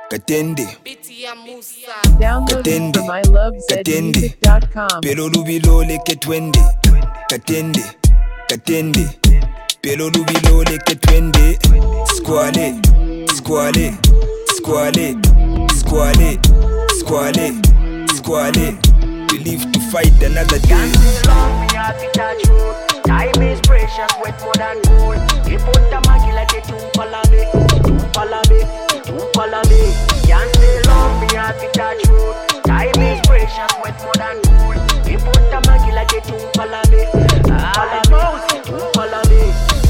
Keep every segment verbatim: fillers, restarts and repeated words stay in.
Katende, Download it Katende, from I love zed music dot com. Pelo lubilo leke twende. Katende, Katende, Pelo lubilo leke twende. Squale, squale, squale, squale, squale, squale. We live to fight another day. Can't be long, me have to touch road. Time is precious, wet more than gold. You put the maggie like a tumpala me, tumpala me, tumpala me. Can't stay long, me have to touch road. Time is precious, wet more than gold. You put the maggie like a tumpala me, tumpala me, tumpala me.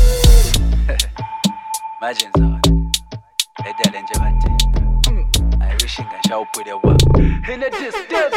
Imagine someone, I did enjoy it. I wish I could put the work in a distance.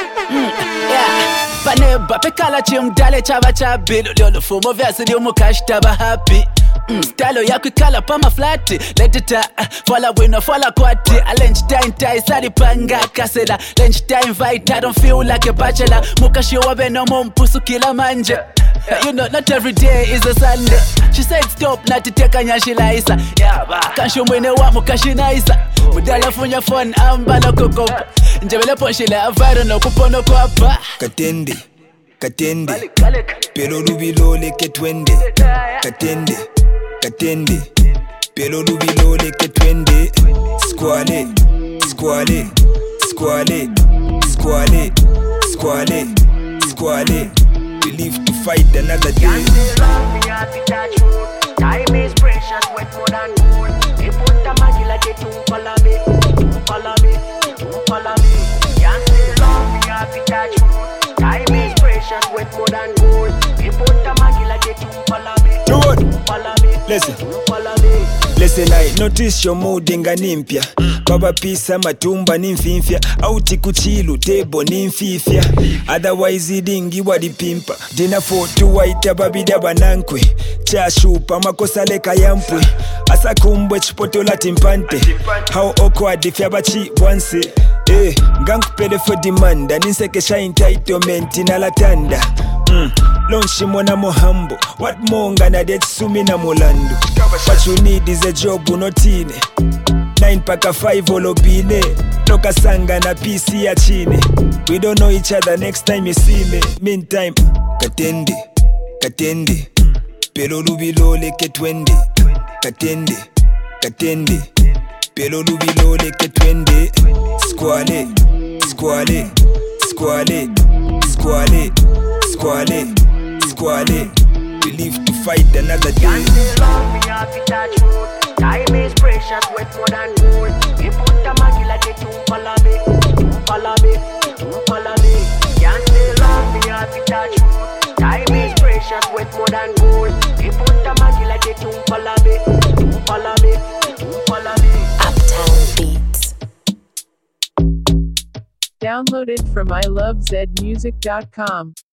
Yeah, paneba pekala chimdale chava cha bilo lolo fumo vyasi di umukashta ba happy. Mm, style yako ikala pa maflati letita fola wino fola kwati a lunch time tie sari panga kasela lunch time fight I don't feel like a bachelor mukashi wabe no mumpusu kila manje. You know, not every day is a Sunday. She said stop, not to take a nyashila isa. Yeah, ba. Kanshu mwene wa mukashi na isa. Mudala funya phone, ambala kukopa. Njebele ponshila avaro no kupono kwa pa. Katende, Katende, Pelo lubilo leke twende. Katende, Katende, Pelo lubilo leke twende. Squale, squale, squale, squale, squale, squale. We live to fight another day. Can't stay long, me have to touch road. Time is precious, wet more than gold. You put the maggie like a tumpala me, tumpala me, tumpala me. Can't stay long, me have to touch road. Time is precious, wet more than gold. You put the maggie like a tumpala me, tumpala me, Listen. tumpala me. Listen, I notice your mood inga nimpya. Baba pisa matumba nimfimfya. Auti kuchilu tebo nimfifya. Otherwise idingi wadi pimpa. Dina for two white babida banankwe. Chashupa makosa leka yampwe. Asa kumbwe chipoto la timpante. How awkward if yabachi once. Eh, gang pede for demand. Ninseke sha entitlement inalatanda. Mm. Launch mwana mohambo. What monga na det sumi na molando. What you need is a job unotine. Nine paka five olobine. Toka sanga na P C ya chine. We don't know each other next time you see me. Meantime, Katende, Katende, Pelo lubilo leke twende. Katende, Katende, Pelo lubilo leke twende. Squale, squale, squale, squale, squale, squale. We live to fight another day. Can't stay long, me have to touch road. Time is precious, wet more than gold. You put the maggie like a tumpala me, tumpala me, tumpala me. Can't stay long, me have to touch road. Time is precious, wet more than gold. You put the maggie like a tumpala me, tumpala me, tumpala me. Uptown Beats. Download it from I love zed music dot com.